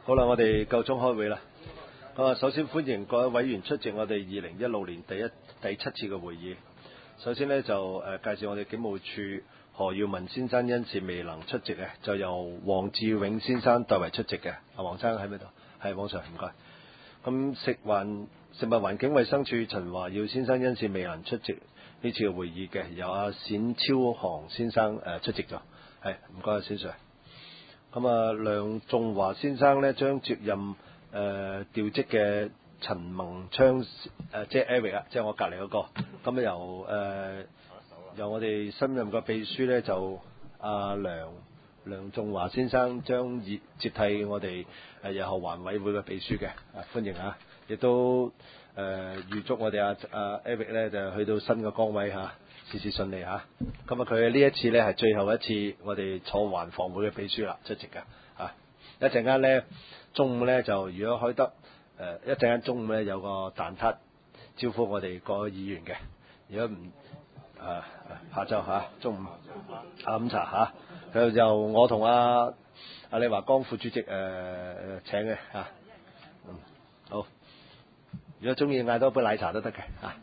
好啦，我哋夠鐘開會啦。首先歡迎各位委員出席我哋2016年第七次嘅會議。首先呢，就介紹我哋警務處何耀文先生因事未能出席嘅，就由黃志永先生代為出席嘅。黃生喺邊度？係黃 Sir，唔該。咁食物環境衞生署陳華耀先生因事未能出席呢次嘅會議嘅，由阿冼超航先生出席咗。係，唔該阿冼 Sir。梁仲華先生呢，將接任調職嘅陳文昌即係 Eric 啊，即係我隔離嗰個。咁由我哋新任嘅秘書呢，就阿梁仲華先生將接替我哋日後環委會嘅秘書嘅。歡迎啊！亦都預祝我哋阿 Eric 呢，就去到新嘅崗位嚇。事事順利嚇，咁佢呢一次呢係最後一次我哋坐環防會嘅秘書啦，出席嘅嚇。一陣間呢，中午呢就如果開得一陣間中午呢有個蛋撻招呼我哋各位議員嘅。如果唔下晝嚇中午下午茶嚇，由我同阿李華光副主席請嘅嚇。好，如果中意嗌多杯奶茶都得嘅嚇。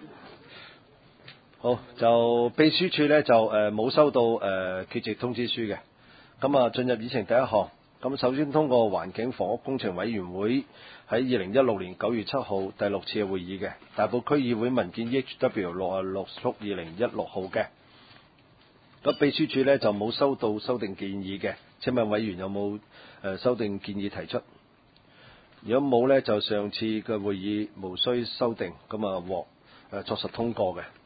好，就秘書處呢，就冇收到缺席通知書嘅。進入議程第一項，咁首先通過環境房屋工程委員會喺2016年9月7號第6次嘅會議嘅大埔區議會文件 HW66/2016 號嘅。咁秘書處呢，就冇收到修訂建議嘅。請問委員有冇修訂建議提出？如果冇呢，就上次嘅會議無需修訂，獲作實通過嘅。